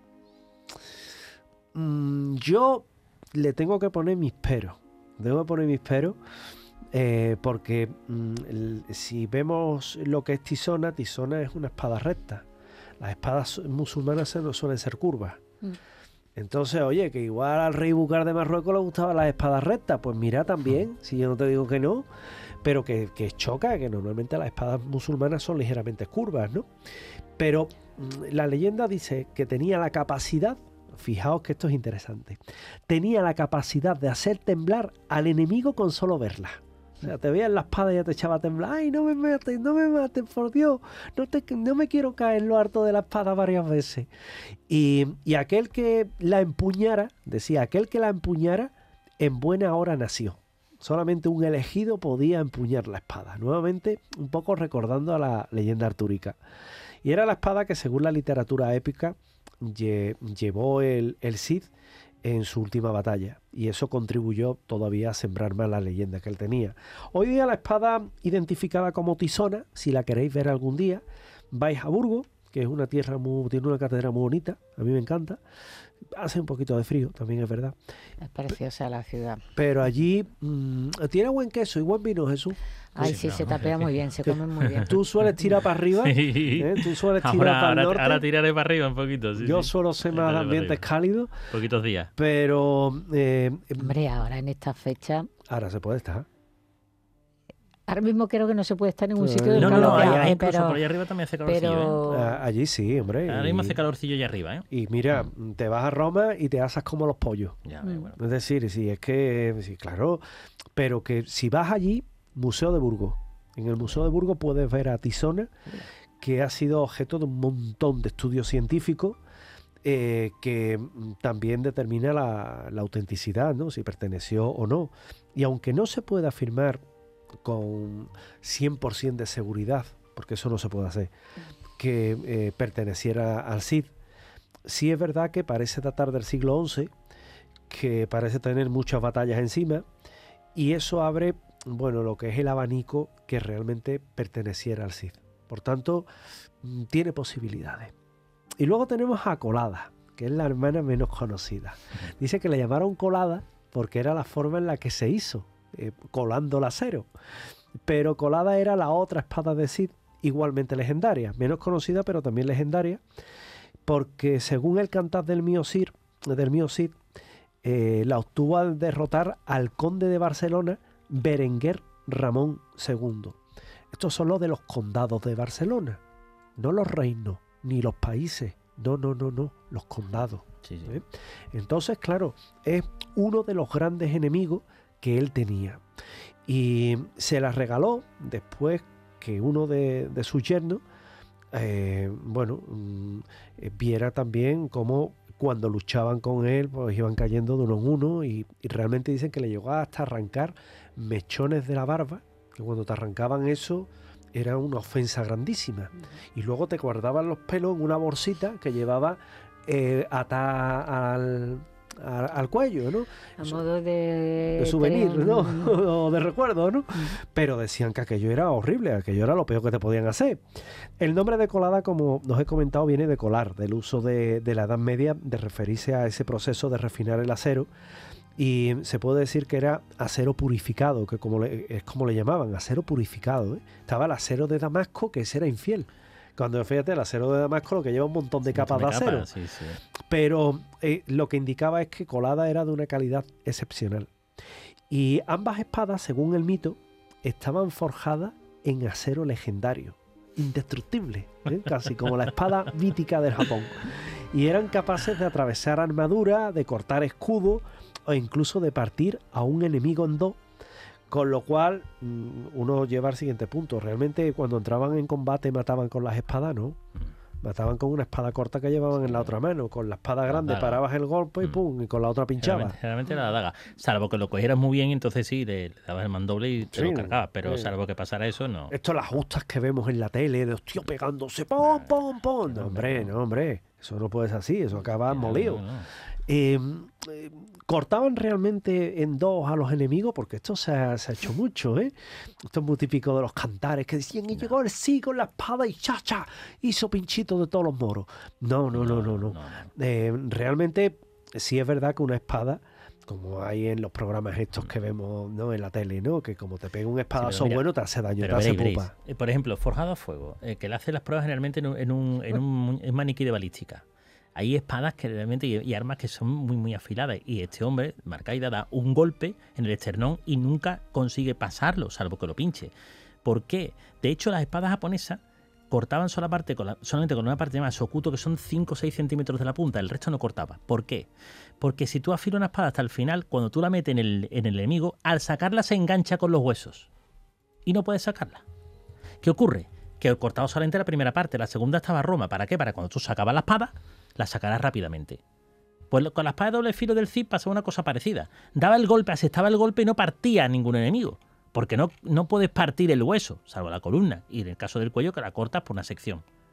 Yo le tengo que poner mis peros. Porque si vemos lo que es Tizona es una espada recta. Las espadas musulmanas no suelen ser curvas. Entonces, oye, que igual al rey Búcar de Marruecos le gustaban las espadas rectas. Pues mira también, si yo no te digo que no, pero que choca, que normalmente las espadas musulmanas son ligeramente curvas, ¿no? Pero la leyenda dice que tenía la capacidad, fijaos que esto es interesante, tenía la capacidad de hacer temblar al enemigo con solo verla. O sea, te veías la espada y ya te echaba a temblar. ¡Ay, no me maten, por Dios! No me quiero caer en lo harto de la espada varias veces. Y aquel que la empuñara, decía, aquel que la empuñara en buena hora nació. Solamente un elegido podía empuñar la espada. Nuevamente, un poco recordando a la leyenda artúrica. Y era la espada que, según la literatura épica, llevó el Cid en su última batalla, y eso contribuyó todavía a sembrar más la leyenda que él tenía. Hoy día la espada identificada como Tizona, si la queréis ver algún día, vais a Burgos, que es una tierra tiene una catedral muy bonita, a mí me encanta. Hace un poquito de frío, también es verdad. Es preciosa la ciudad. Pero allí tiene buen queso y buen vino, Jesús. Ay, sí, se tapea muy bien, se come muy bien. Tú sueles tirar para arriba, Sí. tú sueles tirar para el norte. Ahora tiraré para arriba un poquito. Sí, Yo sí. suelo ser más de ambientes cálidos, Poquitos días. pero Hombre, ahora en esta fecha, ahora se puede estar. ahora mismo creo que no se puede estar en ningún sitio del No, calor que allá, hace, incluso por allá arriba también hace calorcillo. pero Allí sí, hombre. Ahora mismo hace calorcillo allá arriba, ¿eh? Y mira, te vas a Roma y te asas como los pollos. Ya, Mm. bueno. Es decir, sí, es que, sí, claro, pero que si vas allí, Museo de Burgos, en el Museo de Burgos puedes ver a Tizona, que ha sido objeto de un montón de estudios científicos que también determina la autenticidad, ¿no? Si perteneció o no. Y aunque no se puede afirmar con 100% de seguridad, porque eso no se puede hacer, que perteneciera al Cid, sí es verdad que parece datar del siglo XI, que parece tener muchas batallas encima, y eso abre, bueno, lo que es el abanico que realmente perteneciera al Cid. Por tanto, tiene posibilidades. Y luego tenemos a Colada, que es la hermana menos conocida. Dice que le llamaron Colada porque era la forma en la que se hizo, colando el acero. Pero Colada era la otra espada de Cid, igualmente legendaria, menos conocida pero también legendaria, porque según el Cantar del mío Cid, la obtuvo al derrotar al conde de Barcelona, Berenguer Ramón II. Estos son los de los condados de Barcelona, no los reinos, ni los países, no, los condados. Sí, sí. Entonces, claro, es uno de los grandes enemigos que él tenía. Y se la regaló después que uno de sus yernos, viera también cómo cuando luchaban con él, pues iban cayendo de uno en uno y realmente dicen que le llegó hasta arrancar mechones de la barba, que cuando te arrancaban eso era una ofensa grandísima. Y luego te guardaban los pelos en una bolsita que llevaba atada al cuello, ¿no? a modo de souvenir, tener ¿no? un- O de recuerdo, ¿no? Pero decían que aquello era horrible, aquello era lo peor que te podían hacer. El nombre de colada, como nos he comentado, viene de colar, del uso de la Edad Media, de referirse a ese proceso de refinar el acero. Y se puede decir que era acero purificado, que es como le llamaban, acero purificado, ¿eh? Estaba el acero de Damasco, que ese era infiel. Cuando fíjate, el acero de Damasco lo que lleva un montón de capas de acero. Sí, sí. Pero lo que indicaba es que Colada era de una calidad excepcional. Y ambas espadas, según el mito, estaban forjadas en acero legendario, indestructible, ¿eh? Casi como la espada mítica del Japón. Y eran capaces de atravesar armadura, de cortar escudo o incluso de partir a un enemigo en dos. Con lo cual, uno lleva al siguiente punto. Realmente, cuando entraban en combate, mataban con las espadas, ¿no? Mataban con una espada corta que llevaban en la otra mano. Con la espada grande daga. parabas el golpe y pum, y con la otra pinchabas. Generalmente era la daga. Salvo que lo cogieras muy bien, entonces sí, le dabas el mandoble y te Sí, lo cargabas. Pero sí. salvo que pasara eso, no. Esto las justas que vemos en la tele, de hostia pegándose, pom, pom, pom. No, hombre. Eso no puede ser así, eso acaba molido. No. Cortaban realmente en dos a los enemigos, porque esto se ha hecho mucho, ¿eh? Esto es muy típico de los cantares que decían, y llegó el sí con la espada y chacha, hizo pinchito de todos los moros. No. Realmente sí es verdad que una espada, como hay en los programas estos que vemos, ¿no? En la tele, ¿no? Que como te pega un espadazo mira, bueno, te hace daño, te Pero hace veréis, pupa. por ejemplo, forjado a fuego, que le hace las pruebas generalmente en un maniquí de balística. Hay espadas que realmente y armas que son muy, muy afiladas. Y este hombre, Marcaida, da un golpe en el esternón y nunca consigue pasarlo, salvo que lo pinche. ¿Por qué? De hecho, las espadas japonesas cortaban solamente con una parte llamada sokuto, que son 5 o 6 centímetros de la punta. El resto no cortaba. ¿Por qué? Porque si tú afilas una espada hasta el final, cuando tú la metes en el enemigo, al sacarla se engancha con los huesos. Y no puedes sacarla. ¿Qué ocurre? Que cortaba solamente la primera parte, la segunda estaba a Roma. ¿Para qué? Para cuando tú sacabas la espada, la sacarás rápidamente. Pues con la espada de doble filo del Cid pasaba una cosa parecida. Daba el golpe, asestaba el golpe y no partía a ningún enemigo. Porque no puedes partir el hueso, salvo la columna. Y en el caso del cuello, que la cortas por una sección.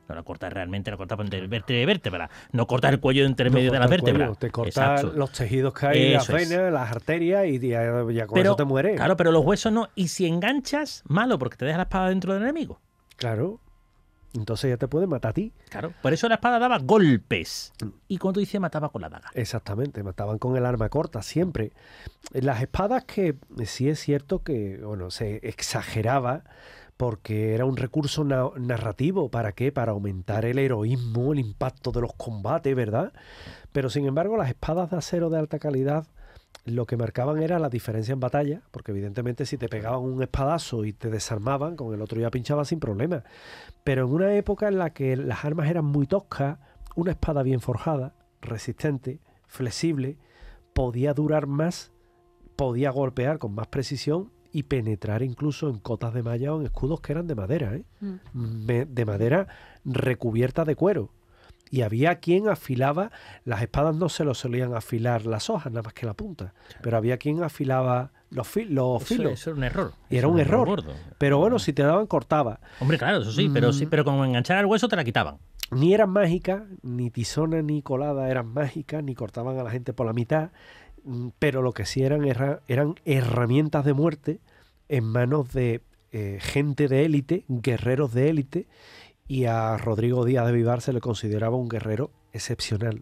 No la cortas realmente, la cortas entre vértebra y vértebra. No cortas el cuello entre medio de las vértebras. Te cortas los tejidos que hay, las venas, las arterias y ya con eso te mueres. Claro, pero los huesos no. Y si enganchas, malo, porque te dejas la espada dentro del enemigo. Claro. Entonces ya te puede matar a ti. Claro. Por eso la espada daba golpes. Y como tú dices, mataba con la daga. Exactamente, mataban con el arma corta, siempre. Las espadas que sí es cierto que, bueno, se exageraba porque era un recurso narrativo. ¿Para qué? Para aumentar el heroísmo, el impacto de los combates, ¿verdad? Pero sin embargo, las espadas de acero de alta calidad lo que marcaban era la diferencia en batalla, porque evidentemente si te pegaban un espadazo y te desarmaban, con el otro ya pinchabas sin problema. Pero en una época en la que las armas eran muy toscas, una espada bien forjada, resistente, flexible, podía durar más, podía golpear con más precisión y penetrar incluso en cotas de malla o en escudos que eran de madera, de madera recubierta de cuero. Y había quien afilaba, las espadas no se lo solían afilar las hojas, nada más que la punta, pero había quien afilaba los filos. Eso era un error. Y era un error gordo. Pero bueno, si te daban, cortaba. Hombre, claro, eso sí, pero como enganchar al hueso te la quitaban. Ni eran mágicas, ni Tisona ni Colada eran mágicas, ni cortaban a la gente por la mitad, pero lo que sí eran herramientas de muerte en manos de gente de élite, guerreros de élite, y a Rodrigo Díaz de Vivar se le consideraba un guerrero excepcional.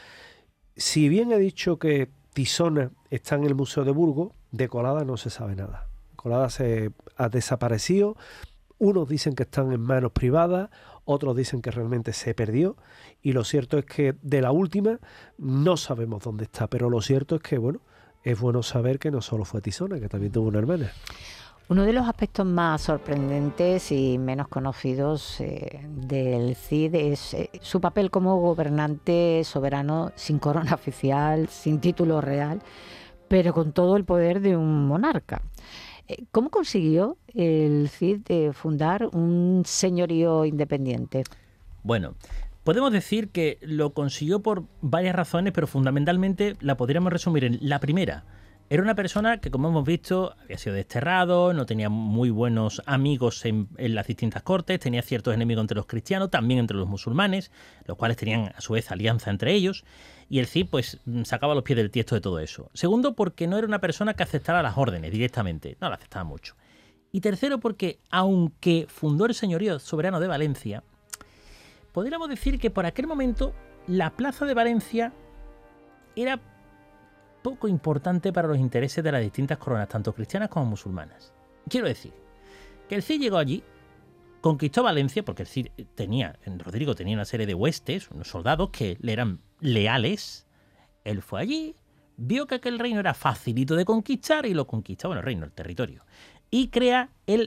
Si bien he dicho que Tisona está en el Museo de Burgos, de Colada no se sabe nada. Colada se ha desaparecido, unos dicen que están en manos privadas, otros dicen que realmente se perdió, y lo cierto es que de la última no sabemos dónde está, pero lo cierto es que, bueno, es bueno saber que no solo fue Tisona, que también tuvo una hermana. Uno de los aspectos más sorprendentes y menos conocidos del Cid es su papel como gobernante soberano sin corona oficial, sin título real, pero con todo el poder de un monarca. ¿Cómo consiguió el Cid fundar un señorío independiente? Bueno, podemos decir que lo consiguió por varias razones, pero fundamentalmente la podríamos resumir en la primera. Era una persona que, como hemos visto, había sido desterrado, no tenía muy buenos amigos en las distintas cortes, tenía ciertos enemigos entre los cristianos, también entre los musulmanes, los cuales tenían a su vez alianza entre ellos, y el Cid pues sacaba los pies del tiesto de todo eso. Segundo, porque no era una persona que aceptara las órdenes directamente, no la aceptaba mucho. Y tercero, porque aunque fundó el señorío soberano de Valencia, podríamos decir que por aquel momento la plaza de Valencia era poco importante para los intereses de las distintas coronas, tanto cristianas como musulmanas. Quiero decir, que el Cid llegó allí, conquistó Valencia, porque el Cid Rodrigo tenía una serie de huestes, unos soldados que le eran leales. Él fue allí, vio que aquel reino era facilito de conquistar y lo conquistó, el territorio. Y crea el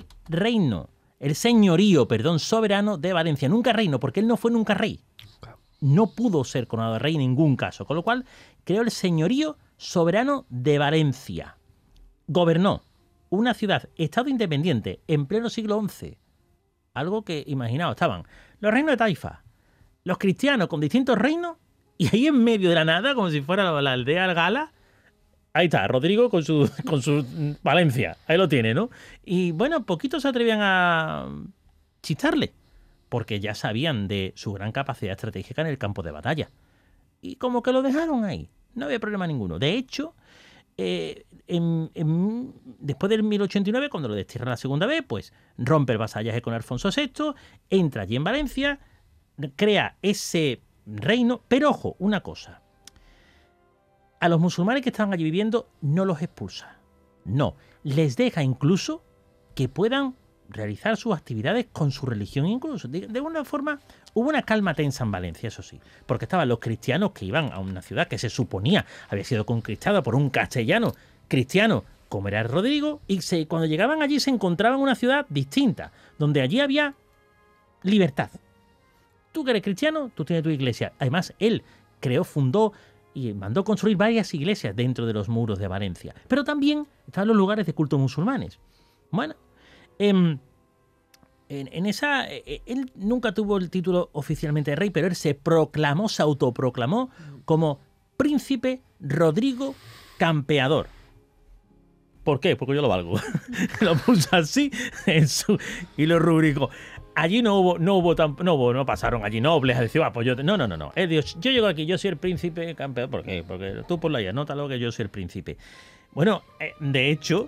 señorío soberano de Valencia. Nunca reino, porque él no fue nunca rey. No pudo ser coronado rey en ningún caso, con lo cual creó el señorío soberano de Valencia. Gobernó una ciudad, estado independiente, en pleno siglo XI. Algo que, imaginaos, estaban los reinos de Taifa, los cristianos con distintos reinos, y ahí en medio de la nada, como si fuera la aldea Gala, ahí está, Rodrigo con su Valencia. Ahí lo tiene, ¿no? Y bueno, poquitos se atrevían a chistarle, porque ya sabían de su gran capacidad estratégica en el campo de batalla. Y como que lo dejaron ahí. No había problema ninguno. De hecho, después del 1089, cuando lo destierran la segunda vez, pues rompe el vasallaje con Alfonso VI, entra allí en Valencia, crea ese reino, pero ojo, una cosa. A los musulmanes que estaban allí viviendo no los expulsa. No, les deja incluso que puedan realizar sus actividades con su religión incluso. De alguna forma hubo una calma tensa en Valencia, eso sí, porque estaban los cristianos que iban a una ciudad que se suponía había sido conquistada por un castellano cristiano como era Rodrigo, y cuando llegaban allí se encontraban en una ciudad distinta, donde allí había libertad. Tú que eres cristiano, tú tienes tu iglesia. Además, él fundó y mandó construir varias iglesias dentro de los muros de Valencia, pero también estaban los lugares de culto musulmanes. Bueno, él nunca tuvo el título oficialmente de rey, pero él se autoproclamó como príncipe Rodrigo Campeador. ¿Por qué? Porque yo lo valgo. Lo puso así y lo rubricó. allí no pasaron allí nobles a decir, pues yo... No. Es Dios, yo llego aquí, yo soy el príncipe campeón. ¿Por qué? Porque tú por ahí, anótalo que yo soy el príncipe. Bueno, de hecho,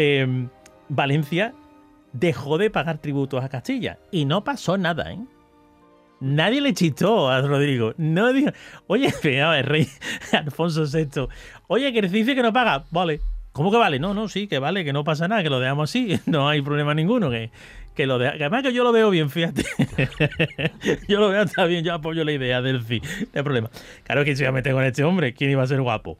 Valencia dejó de pagar tributos a Castilla y no pasó nada, ¿eh? Nadie le chistó a Rodrigo. No dijo, oye, el rey Alfonso VI, oye, que dice que no paga. Vale. ¿Cómo que vale? No, sí, que vale, que no pasa nada, que lo dejamos así, no hay problema ninguno, que lo deja, que además que yo lo veo bien, fíjate. Yo lo veo está bien, yo apoyo la idea del CID, no hay problema. Claro que se iba a meter con este hombre, ¿quién iba a ser guapo?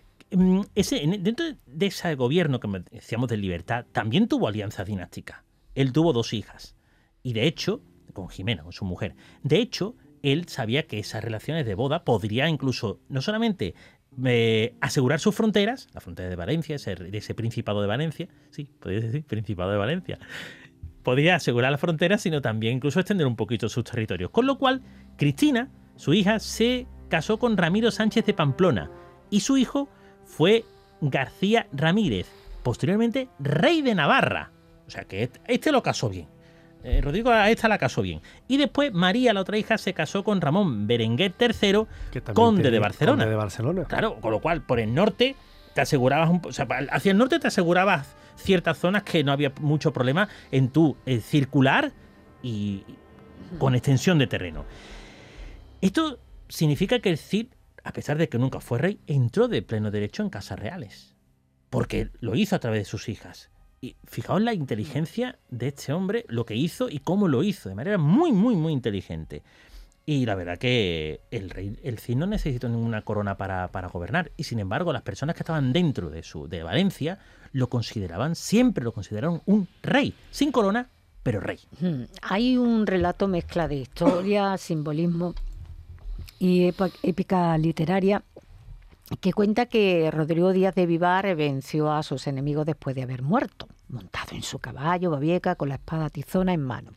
Dentro de ese gobierno que decíamos de libertad, también tuvo alianza dinástica. Él tuvo 2 hijas, y de hecho, con Jimena, con su mujer, de hecho, él sabía que esas relaciones de boda podría incluso, no solamente asegurar sus fronteras, la frontera de Valencia, de ese Principado de Valencia, sí, podría decir Principado de Valencia, podía asegurar las fronteras, sino también incluso extender un poquito sus territorios. Con lo cual, Cristina, su hija, se casó con Ramiro Sánchez de Pamplona y su hijo fue García Ramírez, posteriormente rey de Navarra. O sea que este lo casó bien. Rodrigo a esta la casó bien. Y después María, la otra hija, se casó con Ramón Berenguer III, conde de Barcelona. Conde de Barcelona. Claro, con lo cual por el norte te asegurabas, hacia el norte te asegurabas ciertas zonas que no había mucho problema en tu circular y con extensión de terreno. Esto significa que el Cid, a pesar de que nunca fue rey, entró de pleno derecho en casas reales, porque lo hizo a través de sus hijas. Y fijaos la inteligencia de este hombre, lo que hizo y cómo lo hizo, de manera muy, muy, muy inteligente. Y la verdad que el Cid no necesitó ninguna corona para gobernar. Y sin embargo, las personas que estaban dentro de Valencia siempre lo consideraron un rey, sin corona, pero rey. Hay un relato mezcla de historia, simbolismo y épica literaria que cuenta que Rodrigo Díaz de Vivar venció a sus enemigos después de haber muerto, montado en su caballo Babieca con la espada tizona en mano.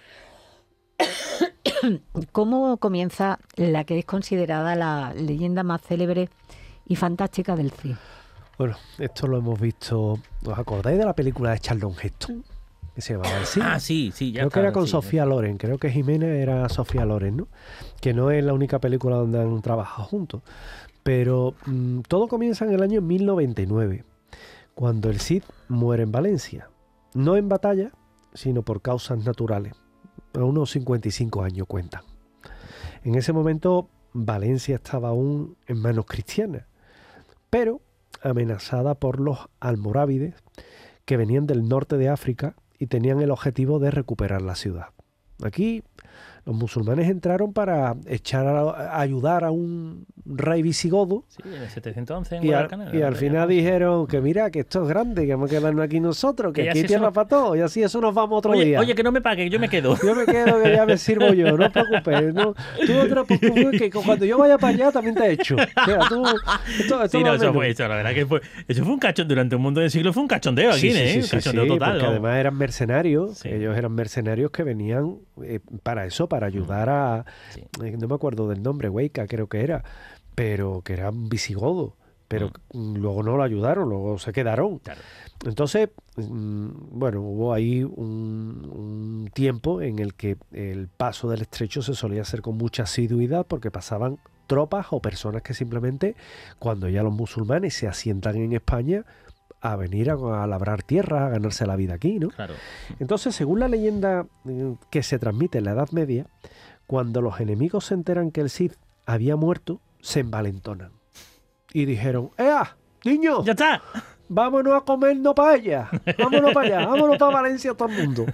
¿Cómo comienza la que es considerada la leyenda más célebre y fantástica del Cid? Bueno, esto lo hemos visto. ¿Os acordáis de la película de Charlton Heston? Que se llamaba El Cid. Ah, sí, ya creo que era con Sofía Loren. Creo que Jimena era Sofía Loren, ¿no? Que no es la única película donde han trabajado juntos. Pero todo comienza en el año 1099, cuando el Cid muere en Valencia. No en batalla, sino por causas naturales. A unos 55 años cuentan. En ese momento Valencia estaba aún en manos cristianas, pero amenazada por los almorávides que venían del norte de África y tenían el objetivo de recuperar la ciudad. Aquí los musulmanes entraron para ayudar a un rey visigodo. Sí, en el 711 en Guadalcanal. Y al final dijeron que mira, que esto es grande, que vamos a quedarnos aquí nosotros, que aquí hay tierra para todos, y así eso nos vamos otro día. Oye, que no me pague, yo me quedo. Yo me quedo, que ya me sirvo yo, no os preocupes. No, tú no te preocupes, que cuando yo vaya para allá también te he hecho. O sea, esto sí, no, eso fue eso, la verdad que eso fue un cachondeo, durante un montón de siglos fue un cachondeo aquí, sí, un cachondeo total. Porque además eran mercenarios, ellos eran mercenarios que venían para eso, para ayudar a... no me acuerdo del nombre, Hueca creo que era, pero que era visigodo, pero luego no lo ayudaron, luego se quedaron. Claro. Entonces, bueno, hubo ahí un tiempo en el que el paso del estrecho se solía hacer con mucha asiduidad porque pasaban tropas o personas que simplemente, cuando ya los musulmanes se asientan en España, a venir a labrar tierra, a ganarse la vida aquí, ¿no? Claro. Entonces, según la leyenda que se transmite en la Edad Media, cuando los enemigos se enteran que el Cid había muerto, se envalentonan. Y dijeron, ¡ea, niño! ¡Ya está! ¡Vámonos a comernos paella! ¡Vámonos para allá! ¡Vámonos para Valencia todo el mundo!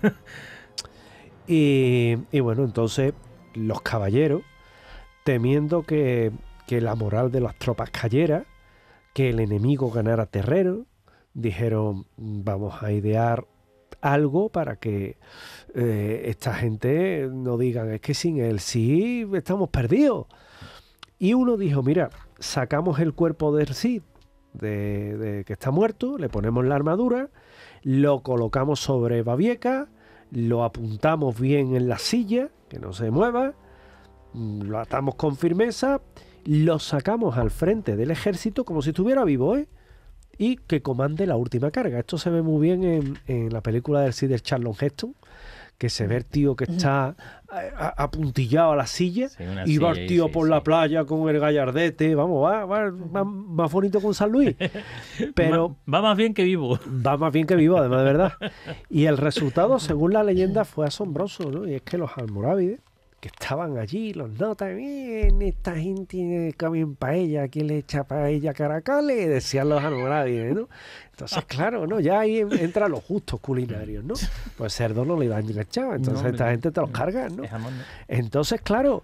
Y bueno, entonces los caballeros, temiendo que la moral de las tropas cayera, que el enemigo ganara terreno, dijeron, vamos a idear algo para que esta gente no digan, es que sin el Cid estamos perdidos. Y uno dijo, mira, sacamos el cuerpo del Cid, de que está muerto, le ponemos la armadura, lo colocamos sobre Babieca, lo apuntamos bien en la silla, que no se mueva, lo atamos con firmeza, lo sacamos al frente del ejército como si estuviera vivo, y que comande la última carga. Esto se ve muy bien en la película del Cid de Charlton Heston, que se ve el tío que está apuntillado a la silla, Sí, una y va silla, el tío sí, por sí. la playa con el gallardete, vamos, va más bonito con San Luis, pero Va más bien que vivo. va más bien que vivo, además, de verdad. Y el resultado, según la leyenda, fue asombroso, ¿no? Y es que los almorávides que estaban allí, los notan, bien, esta gente comen paella, ¿quién le echa paella a Caracales? Decían los almorávides, ¿no? Entonces, claro, ¿no? Ya ahí entran los justos culinarios, ¿no? Pues cerdo no le dan enganchado, entonces No, esta gente te los carga, ¿no? Es jamón, ¿no? Entonces, claro,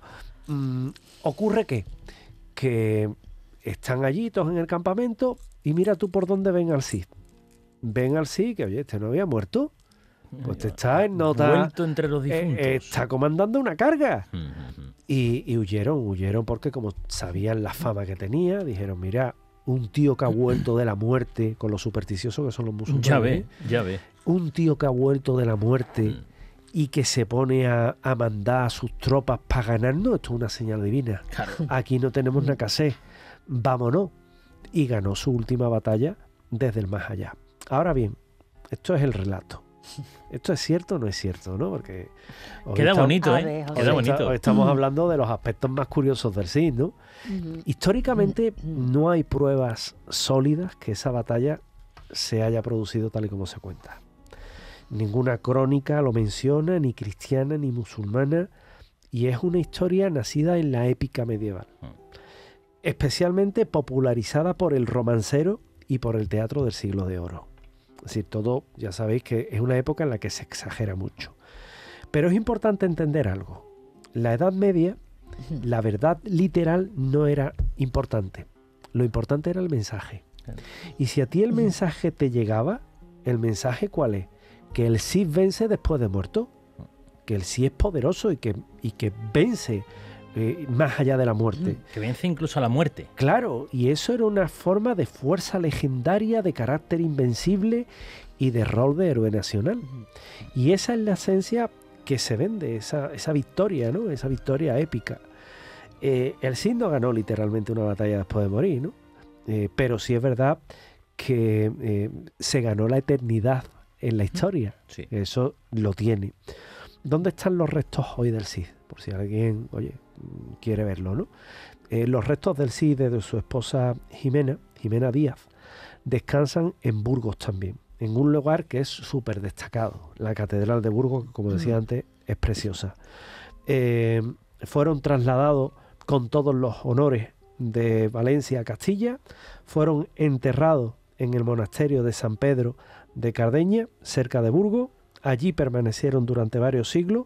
ocurre que están allí todos en el campamento y mira tú por dónde ven al Cid. Ven al Cid que, oye, este no había muerto. Pues te está en nota. Vuelto entre los difuntos. Está comandando una carga. Ujú. Y huyeron porque como sabían la fama que tenía, dijeron, mira, un tío que ha vuelto de la muerte, con lo supersticioso que son los musulmanes. Ya ve. Un tío que ha vuelto de la muerte y que se pone a mandar a sus tropas para ganarnos, esto es una señal divina. Claro. Aquí no tenemos nada que hacer. Vámonos. Y ganó su última batalla desde el más allá. Ahora bien, esto es el relato. ¿Esto es cierto o no es cierto? ¿No? Porque hoy Queda estamos- bonito, A ¿eh? ver, Queda José. bonito. Hoy estamos hablando de los aspectos más curiosos del Cid, ¿no? Históricamente no hay pruebas sólidas que esa batalla se haya producido tal y como se cuenta. Ninguna crónica lo menciona, ni cristiana ni musulmana, y es una historia nacida en la épica medieval, especialmente popularizada por el romancero y por el teatro del siglo de oro. Es decir, todo, ya sabéis que es una época en la que se exagera mucho. Pero es importante entender algo. La Edad Media, la verdad literal no era importante. Lo importante era el mensaje. Y si a ti el mensaje te llegaba, ¿el mensaje cuál es? Que el Cid vence después de muerto. Que el Cid es poderoso y que vence más allá de la muerte. Que vence incluso a la muerte. Claro, y eso era una forma de fuerza legendaria, de carácter invencible y de rol de héroe nacional. Y esa es la esencia que se vende, esa victoria, ¿no? Esa victoria épica. El Cid no ganó literalmente una batalla después de morir, ¿no? Pero sí es verdad que se ganó la eternidad en la historia. Sí. Eso lo tiene. ¿Dónde están los restos hoy del Cid? Por si alguien, oye, quiere verlo, ¿no? Los restos del Cid y de su esposa Jimena Díaz, descansan en Burgos también, en un lugar que es súper destacado, la Catedral de Burgos, que como decía antes, es preciosa. Fueron trasladados con todos los honores de Valencia a Castilla, fueron enterrados en el monasterio de San Pedro de Cardeña, cerca de Burgos. Allí permanecieron durante varios siglos.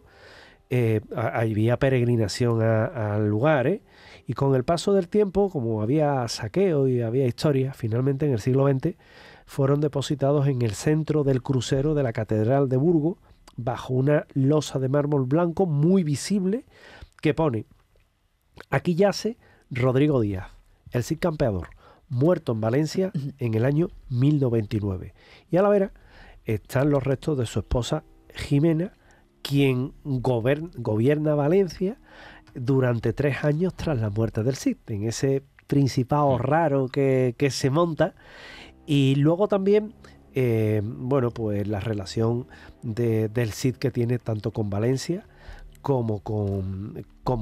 Había peregrinación al lugar, y con el paso del tiempo, como había saqueo y había historia, finalmente en el siglo XX fueron depositados en el centro del crucero de la Catedral de Burgos, bajo una losa de mármol blanco muy visible que pone: aquí yace Rodrigo Díaz, el Cid campeador, muerto en Valencia en el año 1099. Y a la vera están los restos de su esposa Jimena, quien gobierna Valencia durante 3 años tras la muerte del Cid, en ese principado raro que se monta. Y luego también, pues la relación del Cid que tiene tanto con Valencia como con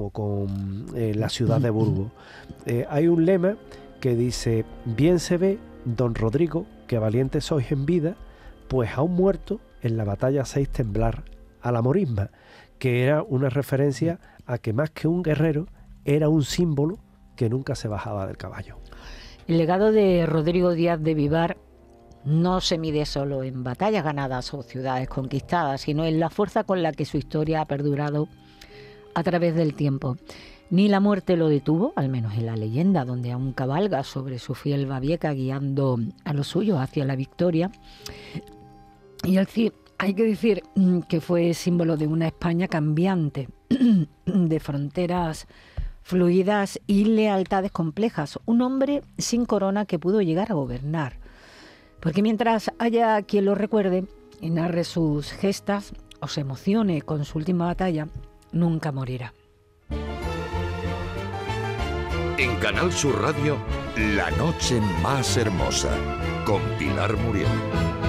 la ciudad de Burgos. Hay un lema que dice: bien se ve, don Rodrigo, que valiente sois en vida, pues aún muerto en la batalla hacéis temblar a la morisma, que era una referencia a que más que un guerrero era un símbolo que nunca se bajaba del caballo. El legado de Rodrigo Díaz de Vivar no se mide solo en batallas ganadas o ciudades conquistadas, sino en la fuerza con la que su historia ha perdurado a través del tiempo. Ni la muerte lo detuvo, al menos en la leyenda, donde aún cabalga sobre su fiel babieca guiando a los suyos hacia la victoria. Y el Cid, hay que decir que fue símbolo de una España cambiante, de fronteras fluidas y lealtades complejas. Un hombre sin corona que pudo llegar a gobernar. Porque mientras haya quien lo recuerde y narre sus gestas o se emocione con su última batalla, nunca morirá. En Canal Sur Radio, La noche más hermosa, con Pilar Muriel.